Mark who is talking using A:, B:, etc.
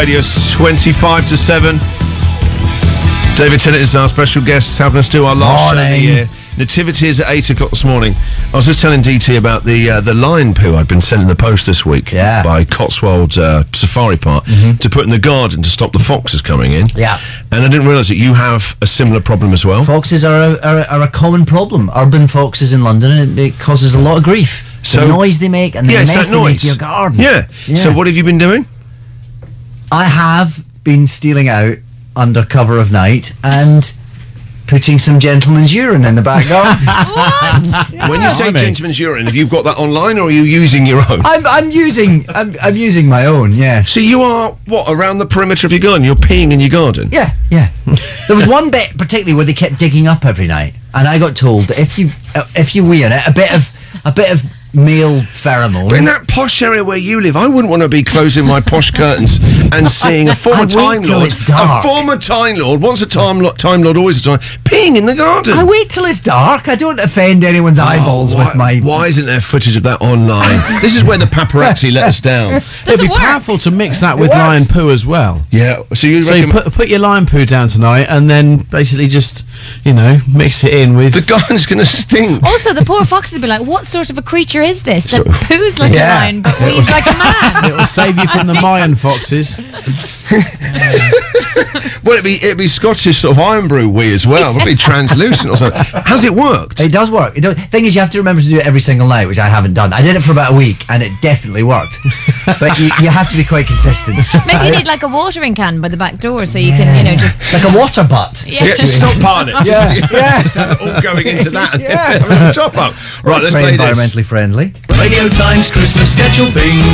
A: Radio. It's 25 to 7. David Tennant is our special guest, helping us do our last show of the year. Nativity is at 8 o'clock this morning. I was just telling DT about the lion poo I'd been sent in the post this week by Cotswold Safari Park to put in the garden to stop the foxes coming in.
B: Yeah.
A: And I didn't realise that you have a similar problem as well.
B: Foxes are a common problem. Urban foxes in London, and it causes a lot of grief. The noise they make and the mess they make your garden.
A: Yeah. So what have you been doing?
B: I have been stealing out under cover of night and putting some gentleman's urine in the back garden.
C: What?
A: When you say gentleman's urine, have you got that online, or are you using your own?
B: I'm using my own. Yeah.
A: So you are around the perimeter of your garden? You're peeing in your garden?
B: Yeah. There was one bit particularly where they kept digging up every night, and I got told that if you wee on it, a bit of male pheromone.
A: But in that posh area where you live, I wouldn't want to be closing my posh curtains and seeing a former Time Lord, once a Time Lord, always a Time, peeing in the garden.
B: I wait till it's dark. I don't offend anyone's eyeballs with my...
A: Why isn't there footage of that online? This is where the paparazzi let us down.
D: It'd be powerful to mix that with lion poo as well.
A: Yeah, so you
D: put your lion poo down tonight and then basically just, mix it in with...
A: The garden's going to stink.
C: Also, the poor foxes would be like, what sort of a creature is this that poos like a lion but weaves like a man?
D: It'll save you from the Mayan foxes.
A: Well, it'd be Scottish sort of iron brew wee as well. It'd be translucent or something. Has it worked?
B: It does work. Thing is, you have to remember to do it every single night, which I haven't done. I did it for about a week, and it definitely worked. But you have to be quite consistent.
C: Maybe you need like a watering can by the back door so you can, just...
B: Like a water butt.
A: Yeah, just stop parting it. Just have it all going into that. Top up. Right, let's play this.
B: Environmentally friendly.
E: Radio Times Christmas schedule bingo.